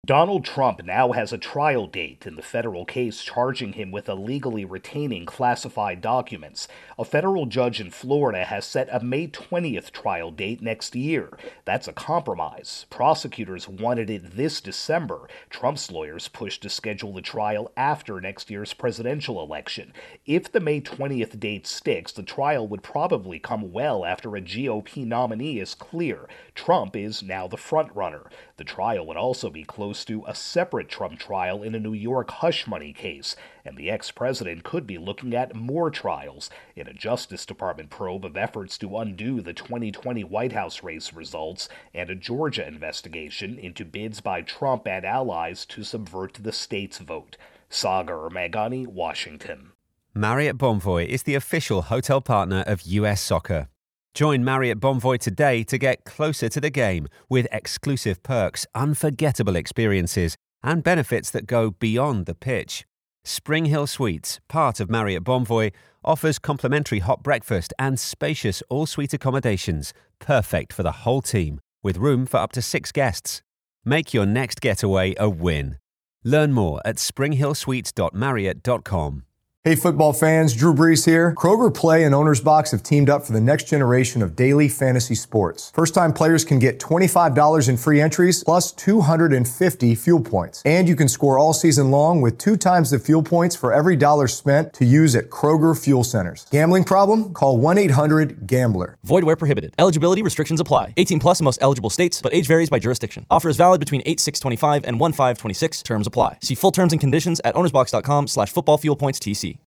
Donald Trump now has a trial date in the federal case charging him with illegally retaining classified documents. A federal judge in Florida has set a May 20th trial date next year. That's a compromise. Prosecutors wanted it this December. Trump's lawyers pushed to schedule the trial after next year's presidential election. If the May 20th date sticks, the trial would probably come well after a GOP nominee is clear. Trump is now the frontrunner. The trial would also be close to a separate Trump trial in a New York hush money case, and the ex-president could be looking at more trials in a Justice Department probe of efforts to undo the 2020 White House race results and a Georgia investigation into bids by Trump and allies to subvert the state's vote. Sagar Meghani, Washington. Marriott Bonvoy is the official hotel partner of US Soccer. Join Marriott Bonvoy today to get closer to the game with exclusive perks, unforgettable experiences, and benefits that go beyond the pitch. Spring Hill Suites, part of Marriott Bonvoy, offers complimentary hot breakfast and spacious all-suite accommodations, perfect for the whole team, with room for up to 6 guests. Make your next getaway a win. Learn more at springhillsuites.marriott.com. Hey football fans, Drew Brees here. Kroger Play and Owner's Box have teamed up for the next generation of daily fantasy sports. First-time players can get $25 in free entries plus 250 fuel points. And you can score all season long with 2 times the fuel points for every dollar spent to use at Kroger Fuel Centers. Gambling problem? Call 1-800-GAMBLER. Void where prohibited. Eligibility restrictions apply. 18 plus in most eligible states, but age varies by jurisdiction. Offer is valid between 8/6/25 and 1/5/26. Terms apply. See full terms and conditions at ownersbox.com/footballfuelpointstc.